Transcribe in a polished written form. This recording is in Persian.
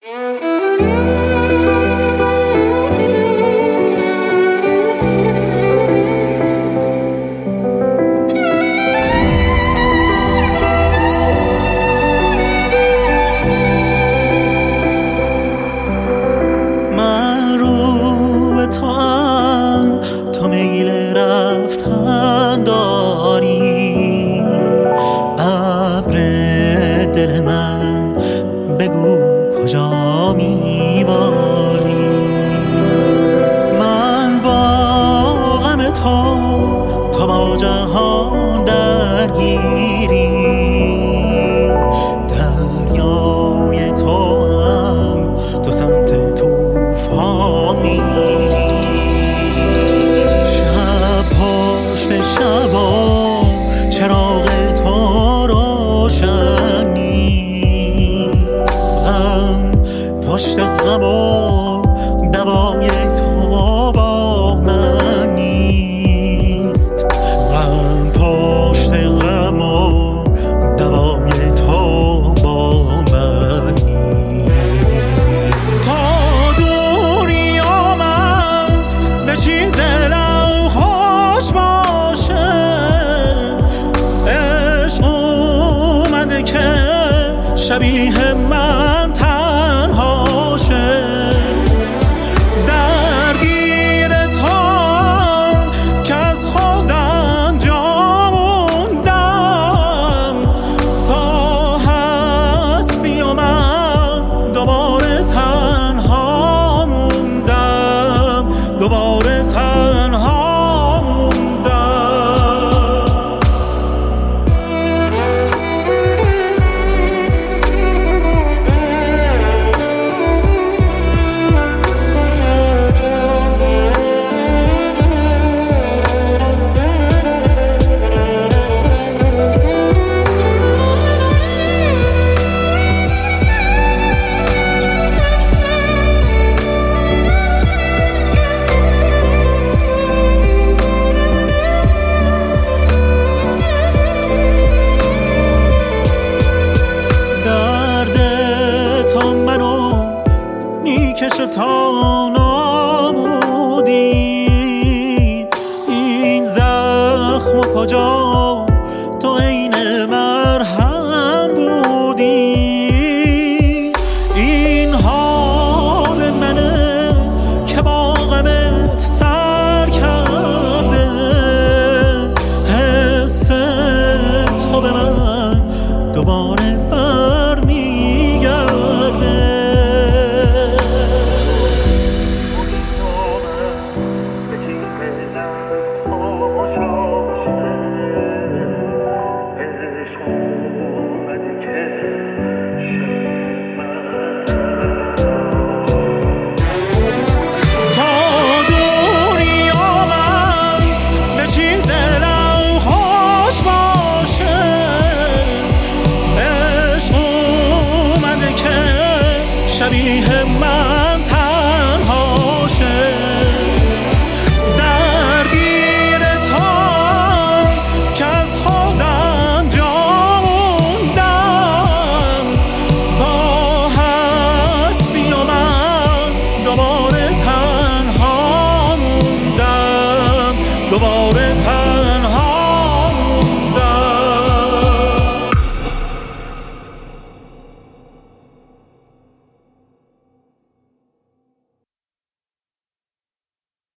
تو میل رفتن داری، ابر دل من بگو کجا میباری. من با غم تو با جهان درگیری، دریای تو هم تو سمت توفان میری. شبا چراغ تو روشن نیست، غم پشت غم و دوای تو با من نیست. غم پشت غم و دوای تو با من نیست. تا دوری آمد به چی دلم خوش باشه، عشق اومده که شبیه من تنها شه. درگیر تو که از خودم جا موندم، تا هستی و من دوباره تنها موندم، دوباره تنها. کش تا نامودی، این زخم کجا تو عین مرهم بودی. این حال منه که با غمت سر کرده، حس تو به من دوباره برمیگرده. شبیه من